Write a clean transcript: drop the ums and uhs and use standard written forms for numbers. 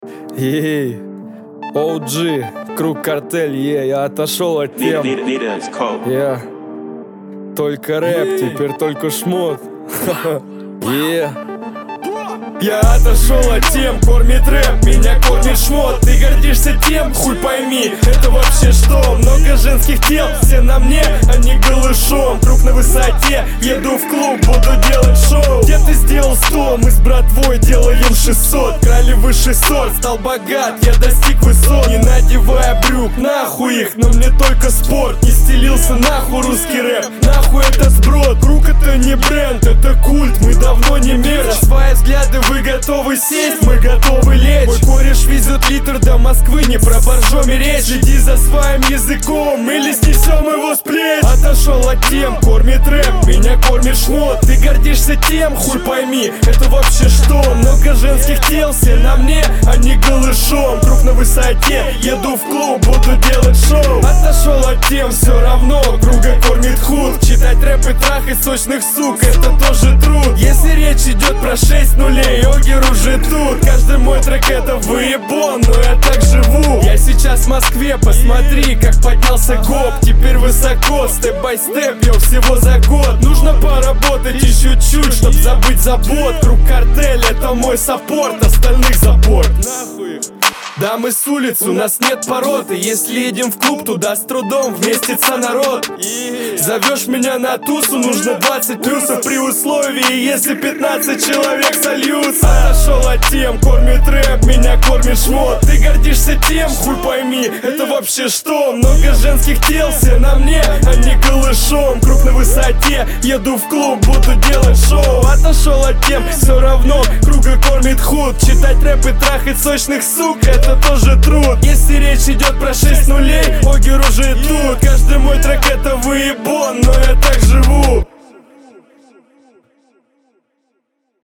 Ей, OG, Круг Картель, я отошел от тем. Я только рэп, теперь только шмот. Я отошел от тем, кормит рэп, меня кормит шмот. Ты гордишься тем, хуй пойми, это вообще что? Много женских тел, все на мне, а не голышом. Круг на высоте, еду в клуб, буду делать шоу. Где ты сделал 100, мы с братвой делаем 600. Крали высший сорт, стал богат, я достиг высот. Не надевая брюк, нахуй их, но мне только спорт. Не стелился нахуй русский рэп, нахуй это сброд. Круг это не бренд, это культ, мы давно не мерч. Свои взгляды вы готовы сесть, мы готовы лечь. Мой кореш везет литр до Москвы, не про боржоми речь. Следи за своим языком, или снесем его с плеч. Отошел от тем, кормит рэп, меня кормит шмот. Ты гордишься тем, хуй пойми, это вообще что? Много женских тел, все на мне, а не голышом. Круг на высоте, еду в клуб, буду делать шоу. Отошел от тем, все равно, круга кормит худ. Читать рэп и трахать сочных сук, это тоже труд. Если речь идет про 6 нулей, Огер уже тут. Каждый мой трек это выебон, но я так живу. Я сейчас в Москве, посмотри, как поднялся гоп. Теперь высоко, степ-бай-степ, я всего за год. Нужно поработать еще чуть, чтоб забыть забот. Круг Картель это мой саппорт, остальных за борт. Нахуй. Да, мы с улицы, у нас нет породы. Если едем в клуб, туда с трудом вместится народ. Зовешь меня на тусу, нужно 20 плюсов. При условии, если 15 человек сольются. Отошел от тем, кормит рэп, меня кормит шмот. Ты гордишься тем, хуй пойми, это вообще что? Много женских тел, все на мне, а не голышом. Круг на высоте, еду в клуб, буду делать шоу. Отошел от тем, все равно, круга кормит худ. Читать рэп и трахать сочных сук, это тоже труд. Если речь идет про 6 нулей, Огер уже тут. Каждый